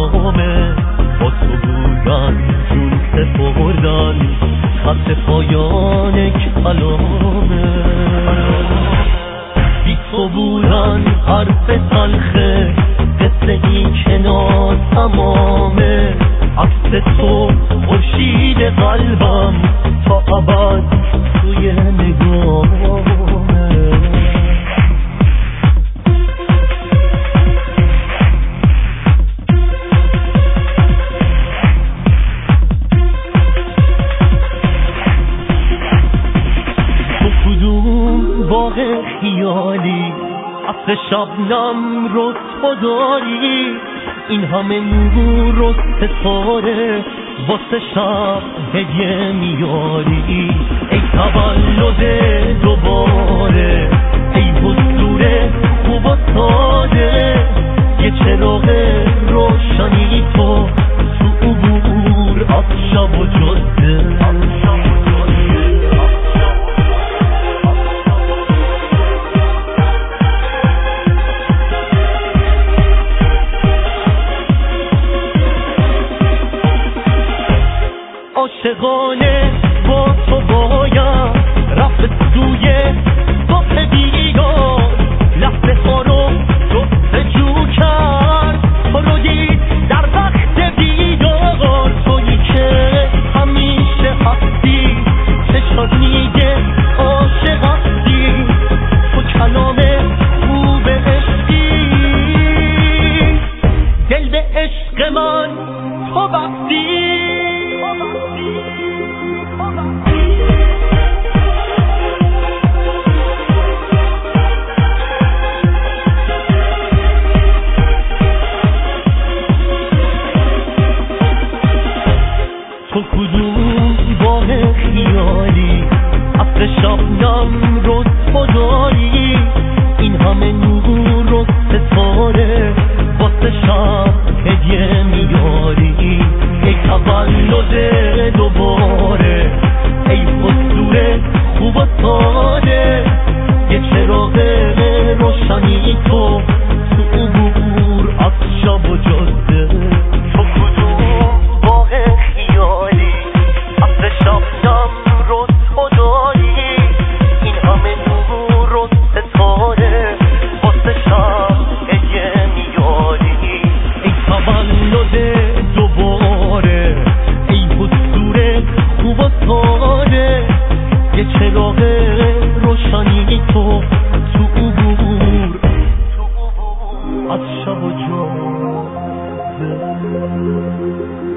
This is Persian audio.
کلامه، با تو بودن جون سپردن، خط پایان کلامه. بی تو بودن حرف تلخه، قصه این که ناتمامه. عکس تو خورشید قلبم، تا ابد توی نگاهمه. باغ خیالی عطر شبنم رو تو داری، این همه نور و ستاره واسه شب هدیه میاری. ای تولد دوباره، ای حضور خوب و ساده، یه چراغ روشنی تو عبور از شب و جاده. عاشقانه با تو باید رفت سوی صبح بیدار، لحظه ها رو جستجو کرد، تو رو دید در وقت بیدار. تویی که همیشه هستی، چشات میگه عاشق هستی، تو کلام خوب عشقی، دل به عشق من تو بستی. تو کدوم باغ خیالی عطر شبنم رو تو داری، این همه نور و ستاره واسه شب هدیه میاری. ای تولد دوباره، ای حضور خوب و ساده، یه چراغ روشنی تو عبور از شب و جاده. تو کدوم باغ خیالی عطر شبنم رو تو داری، این همه نور و ستاره واسه شب هدیه میاری. ای تولد دوباره، ای حضور خوب و ساده، یه چراغ روشنی تو عبور از شب و جاده.